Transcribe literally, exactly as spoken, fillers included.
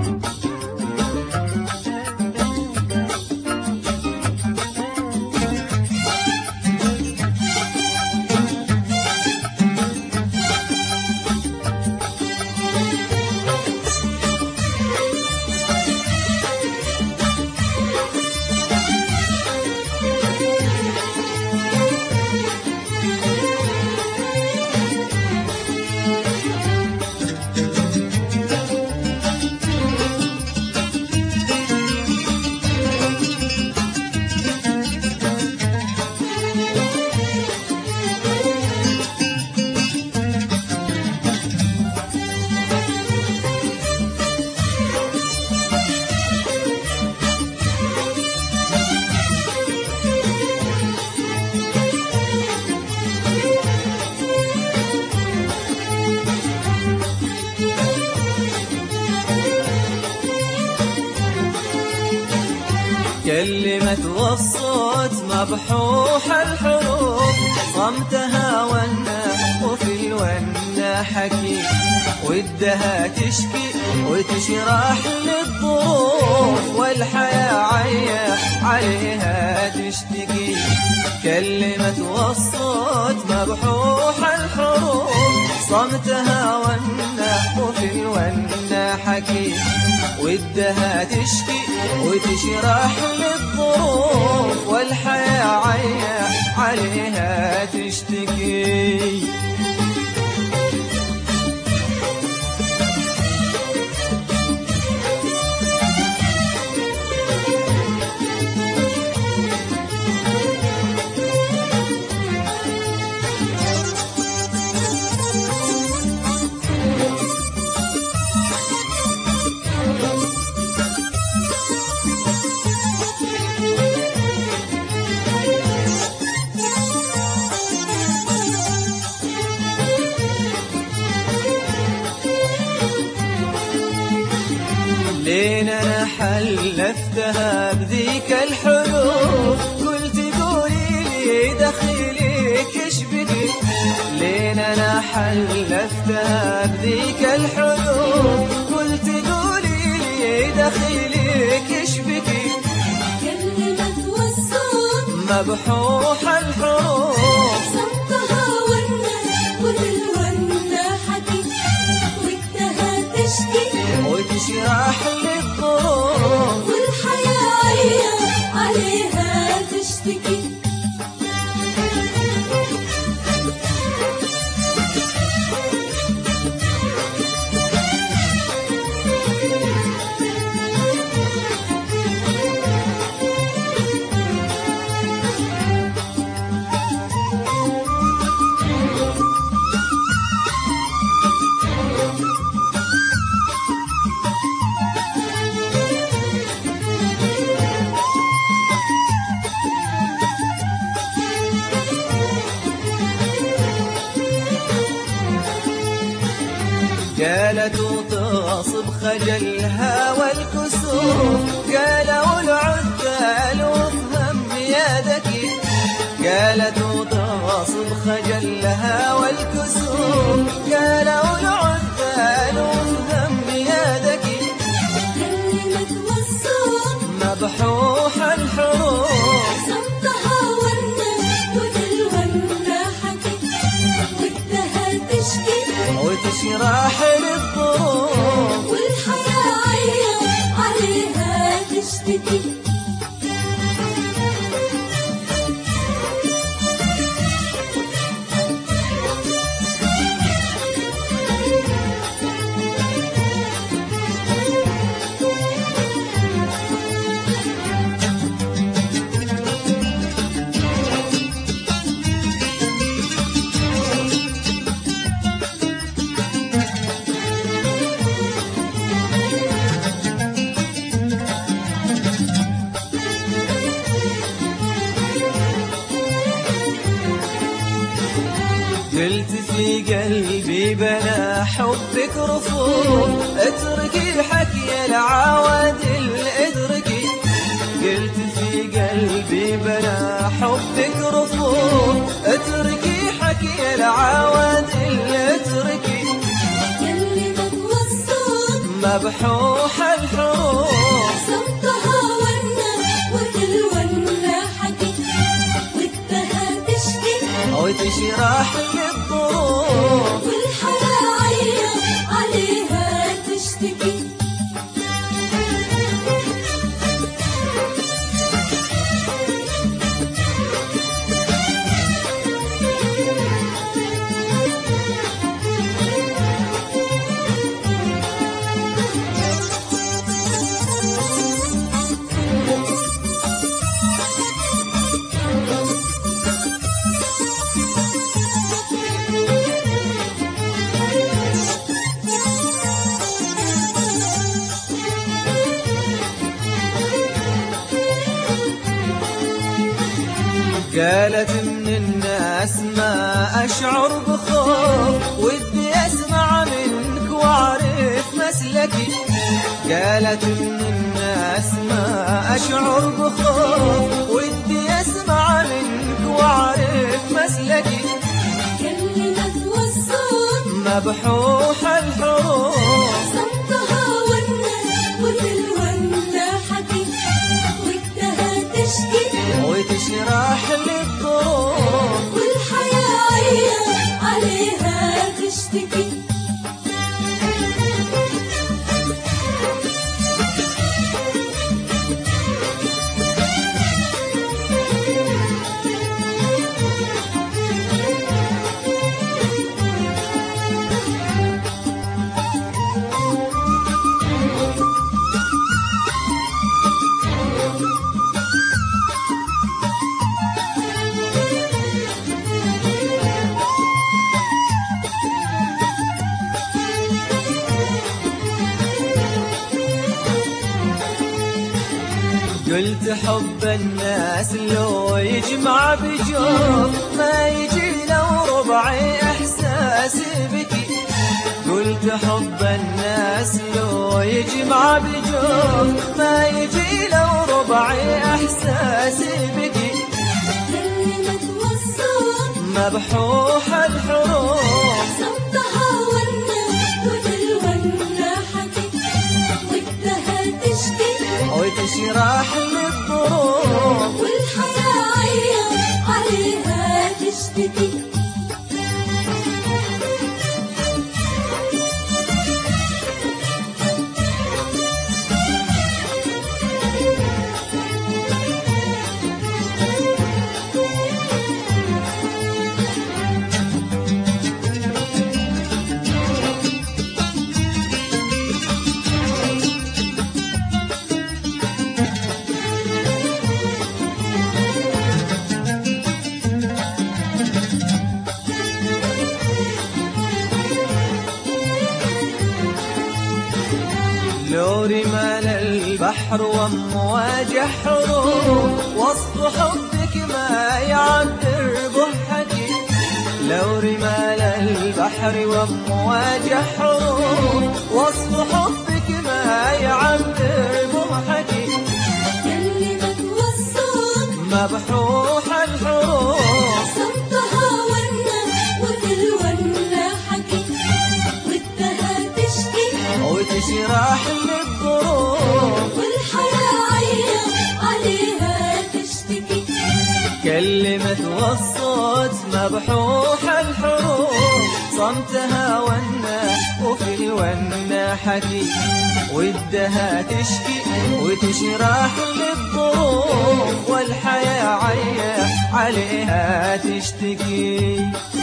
كلمة والصوت مبحوح الحروف، صمتها ونا وفي الونا حكي، ودها تشكي وتشرح للظروف، والحياة عيا عليها تشتكي. كلمة والصوت مبحوح الحروف، صمتها ونا وفي الونا حكي، ودها تشكي وتشرح للظروف، والحياة عيا عليها تشتكي. لين انا حلفتها بذيك الحروف، قلت قولي لي دخيلك ايش بكي. لين انا حلفتها بذيك الحروف، قلت قولي لي دخيلك ايش بكي. كلمة والصوت مبحوح الحروف، صمتها ونا وفي الونا حكي، ودها تشكي وتشرح للظروف، والحياة عيا عليها تشتكي. قالت وتصب خجلها والكسوف، قالوا العذال وافهم يدك. قالت وتصب خجلها والكسوف، قالوا العذال وافهم يدك. كلمة والصوت مبحوح الحروف، صمتها ونا وفي الونا حكي، ودها تشكي وتشرح للظروف، والحياة عيا عليها تشتكي. قلت في قلبي بلا حبك رفوف، اتركي حكي العوادل ادركي. قلت في قلبي بلا حبك رفوف، اتركي حكي العوادل اتركي. كلمة والصوت مبحوح الحروف صمتها ورنا وتلونا حكي ودها تشكي وتشرح للظروف والحياة عيا عليها تشتكي. قالت من الناس ما أشعر بخوف ودي أسمع منك وأعرف مسلكي. قالت من الناس ما أشعر بخوف ودي أسمع منك وأعرف مسلكي. كلمة والصوت مبحوح الحروف صمتها ورنا وتلونا حكي ودها تشكي وتشرح للظروف والحياة عيا عليها تشتكي. قلت حب الناس لو يجمع بجوف ما يجي لو ربعي احساسي بكي. قلت حب الناس لو يجمع بجوف ما يجي لو ربعي احساسي بكي. كلمة والصوت مبحوح الحروف صمتها ورنا وتلونا حكي ودها تشكي وتشرح للظروف والحياة عيا عليها تشتكي. لو رمال البحر وامواج حروف وصف حبك ما يعبر بحكي. لو رمال البحر وامواج حروف وصف حبك ما يعبر بحكي. كلمة والصوت مبحوح الحروف صمتها ورنا وتلونا حكي ودها تشكي وتشرح للظروف والحياة عيا عليها تشتكي. كلمة والصوت مبحوح الحروف صمتها ونا وفي الونا حكي ودها تشكي وتشرح للظروف والحياة عيا عليها تشتكي.